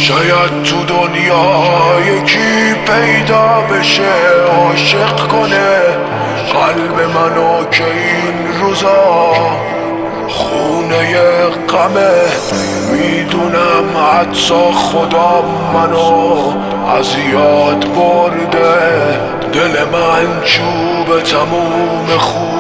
شاید تو دنیا یکی پیدا بشه عاشق کنه قلب منو که این روزا خونه غمه. میدونم حتی خدا منو از یاد برده، دل من چوب تموم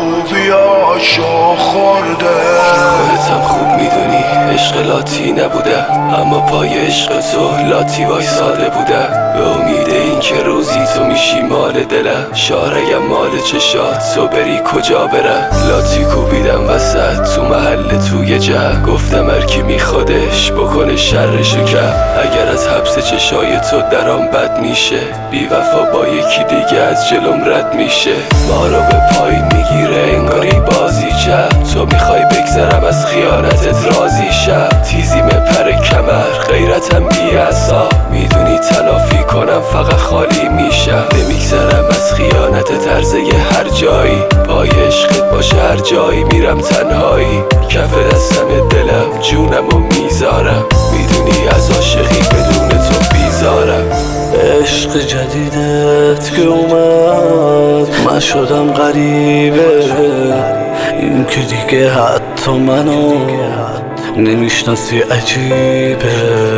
خوبیاشو خورده. خودتم خوب میدونی عشق لاتی نبوده، اما پای عشق تو لاتی وایساده بوده. به امید این که روزی تو میشی مال دلم، شاریم مال چشات تو بری کجا بره. لاتی کوبیدم وسط تو محل توی جه، گفتم هرکی میخوادش بکنه شرشو کرد. اگر از حبس چشای تو درام بد میشه، بی وفا با یکی دیگه از جلوم رد میشه. ما رو به پای میگیره انگاری بازی چپ، تو میخوای بگذرم از خیانتت راضی شب. تیزی پر کمر غیرتم بی‌عصا، میدونی تلافی کنم فقط خالی میشم. نمیگذرم از خیانتت عرضه هر جایی، پای عشقت باشه هر جایی میرم تنهایی. کف دستم دلم جونمو میذارم، میدونی از عاشقی بدون تو بیزارم. عشق جدیدت که اومد من شدم غریبه، این که دیگه حتی منو نمیشناسی عجیبه.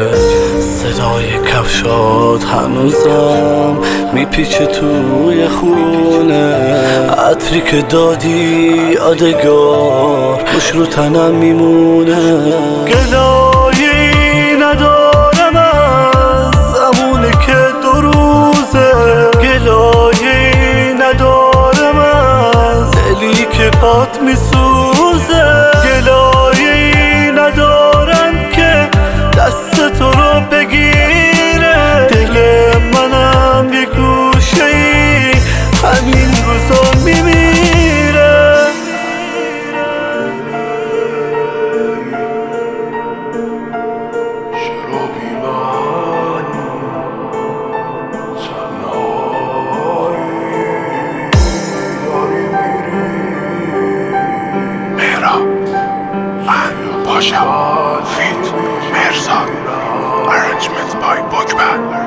صدای کفشات هنوزم میپیچه توی خونه، عطری که دادی یادگار خوش رو تنم میمونه. گلایی ندارم از زمونه که دو روزه، گلایی ندارم از دلی که پات میسوزه. گلایی ندارم که دست تو رو بگیره، دل منم یه گوشه ای همین روزا میمیره. چرا بی من تنهایی داری میری؟ مهراب من پاشا فیت مرزا Arrangements by Bookman.